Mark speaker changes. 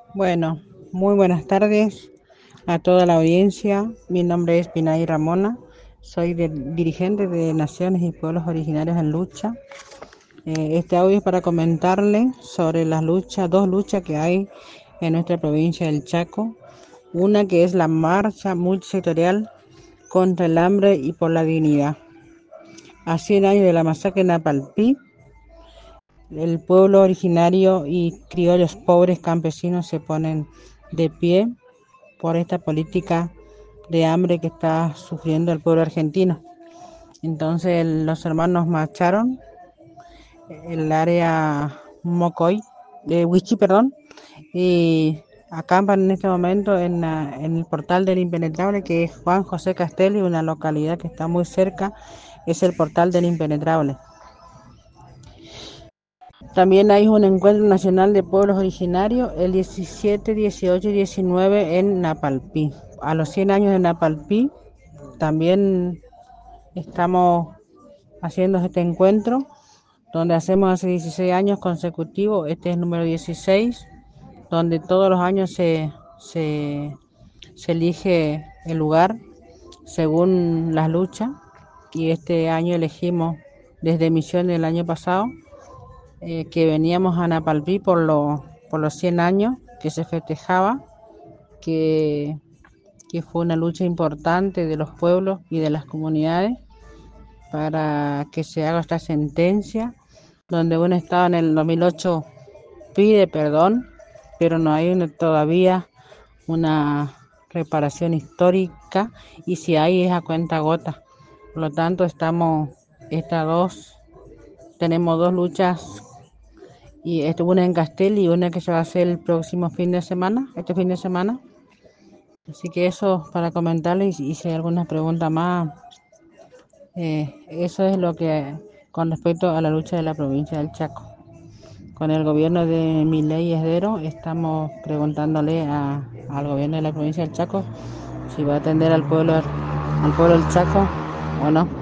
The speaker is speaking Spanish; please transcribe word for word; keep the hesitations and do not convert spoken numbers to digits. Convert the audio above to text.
Speaker 1: Bueno, muy buenas tardes a toda la audiencia. Mi nombre es Pinay Ramona. Soy del- dirigente de Naciones y Pueblos Originarios en Lucha. Eh, este audio es para comentarle sobre las luchas, dos luchas que hay en nuestra provincia del Chaco. Una que es la marcha multisectorial contra el hambre y por la dignidad. A cien años de la masacre en Napalpí, el pueblo originario y criollos pobres campesinos se ponen de pie por esta política de hambre que está sufriendo el pueblo argentino. Entonces los hermanos marcharon el área Mocoy, de Huichi, perdón, y acampan en este momento en, la- en el portal del Impenetrable, que es Juan José Castelli, una localidad que está muy cerca, es el portal del Impenetrable. También hay un encuentro nacional de pueblos originarios el diecisiete, dieciocho y diecinueve en Napalpí. A los cien años de Napalpí también estamos haciendo este encuentro, donde hacemos hace dieciséis años consecutivos, este es el número dieciséis, donde todos los años se, se, se elige el lugar según las luchas, y este año elegimos desde Misiones el año pasado, eh, que veníamos a Napalpí por, lo, por los cien años que se festejaba, que, que fue una lucha importante de los pueblos y de las comunidades para que se haga esta sentencia, donde un Estado en el dos mil ocho pide perdón, pero no hay una- todavía una reparación histórica, y si hay es a cuenta gota. Por lo tanto, estamos, estas dos, tenemos dos luchas, y esto, una en Castel y una que se va a hacer el próximo fin de semana, este fin de semana. Así que eso para comentarles, y si hay alguna pregunta más, eh, eso es lo que con respecto a la lucha de la provincia del Chaco. Con el gobierno de Milei Esdero estamos preguntándole a- al gobierno de la provincia del Chaco si va a atender al pueblo, al pueblo del Chaco o no.